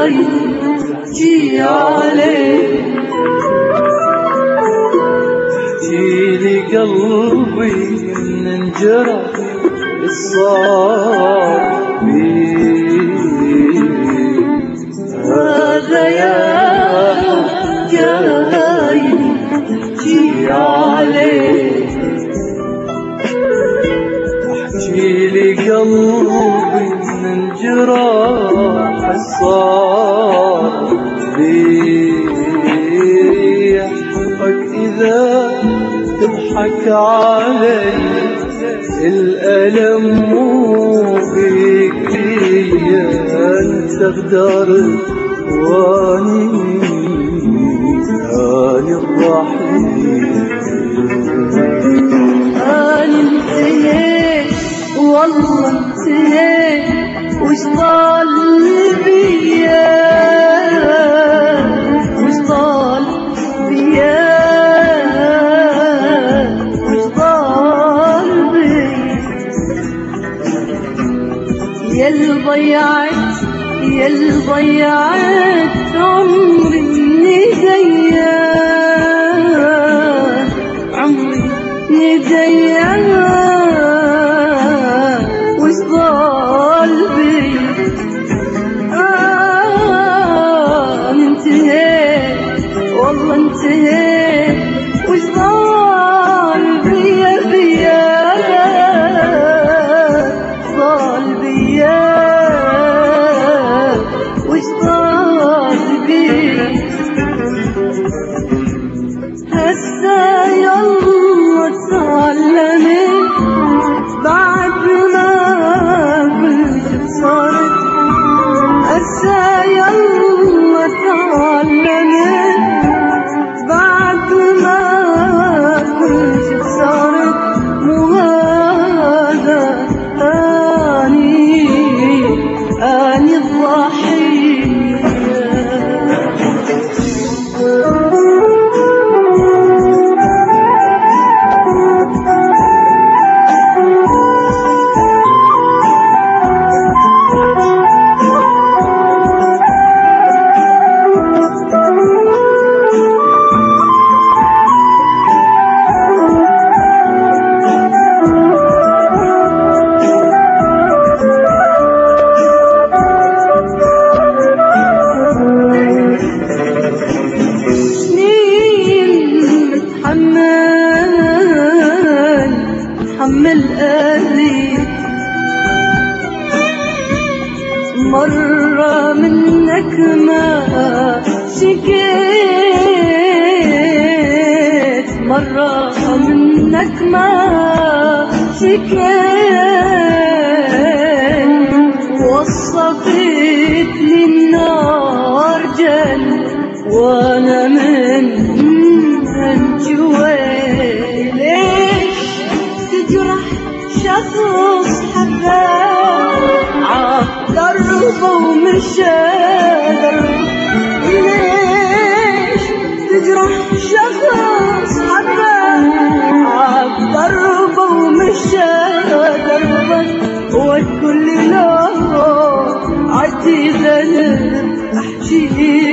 يحكي عليك، احكيلي قلبي من انجرح الصار بيه، هذا يا جاي يحكي عليك. احكيلي قلبي من انجرح الصار بيه، حبك إذا تضحك علي الألم مو بيك ليا، انت غدرت واني الضحية. أنا انتهيت والله انتهيت، وش ضل بيا وش ضل بيا وش ضل بيا، ياللي ضيعت عمري نديا، عمري نديا، وش ضل بيا. انتهيت والله انتهيت، وش ضل بيا ضل بيا، وش ضل بيا. هسه يلا تعلمت بعد ما كل شي صارت، هسه يلا تعلمت بعد ما كل شي صارت، مو هذا أني الضحية. حمل قلبي مرة منك ما شكيت، مرة منك ما شكيت، وصفت لي النار جنة وانا من جوي. ليش تجرح شخص حبك عالدرب ومشى درب؟ ليش تجرح شخص حبك عالدرب ومشى دربك؟ والكل له عزيزة احكي